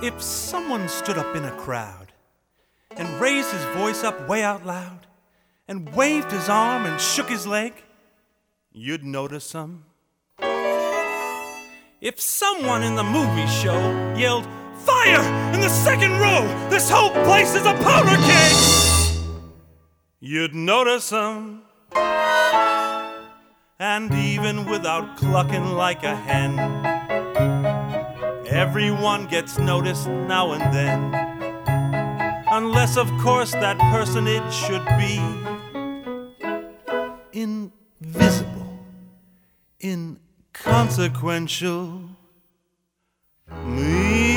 If someone stood up in a crowd and raised his voice up way out loud and waved his arm and shook his leg, you'd notice him. If someone in the movie show yelled, "Fire! In the second row! This whole place is a powder keg!" you'd notice him. And even without clucking like a hen, everyone gets noticed now and then. Unless, of course, that personage should be invisible, inconsequential. Me.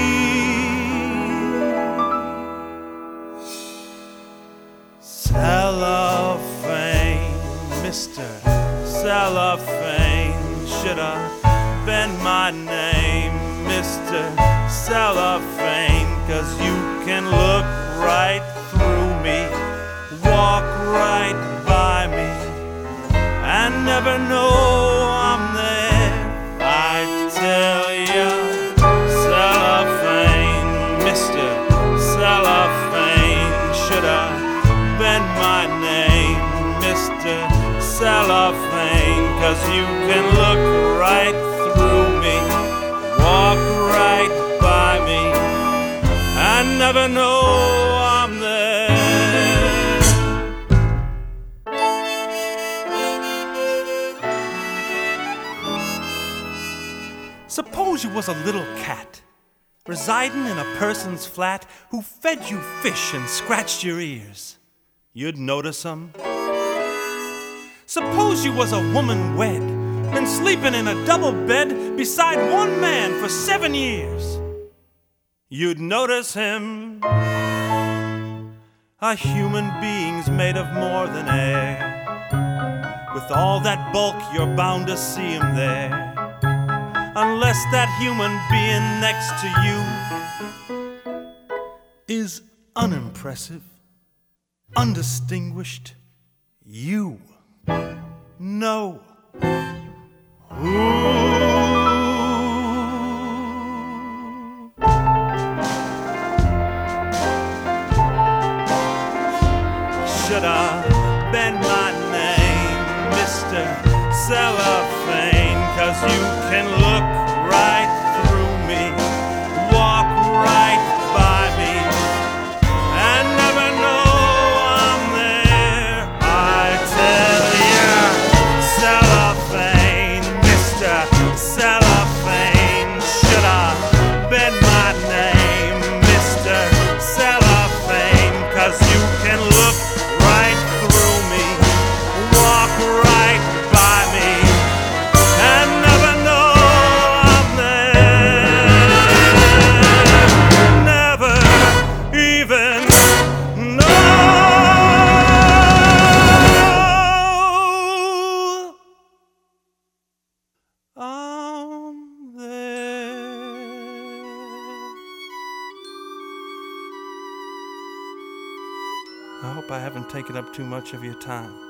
Cellophane, Mr. Cellophane, should have been my name, Mr. Cellophane, 'cause you can look right through me, walk right by me, and never know I'm there. I tell you, Cellophane, Mr. Cellophane, should have been my name, Mr. Cellophane, 'cause you can look right through me, walk right by me, and never know I'm there. Suppose you was a little cat residing in a person's flat who fed you fish and scratched your ears. You'd notice him. Suppose you was a woman wed and sleeping in a double bed beside one man for 7 years. You'd notice him. A human being's made of more than air. With all that bulk, you're bound to see him there. Unless that human being next to you is unimpressive, undistinguished, you know who. Should have been my name, Mr. Cellophane, 'cause you can look right through me, walk right by me, and never know I'm there. I tell you, Cellophane, Mr. Cellophane, should have been my name, Mr. Cellophane, 'cause you can look right through me, walk right by me, and never know I'm there. Never even know I'm there. I hope I haven't taken up too much of your time.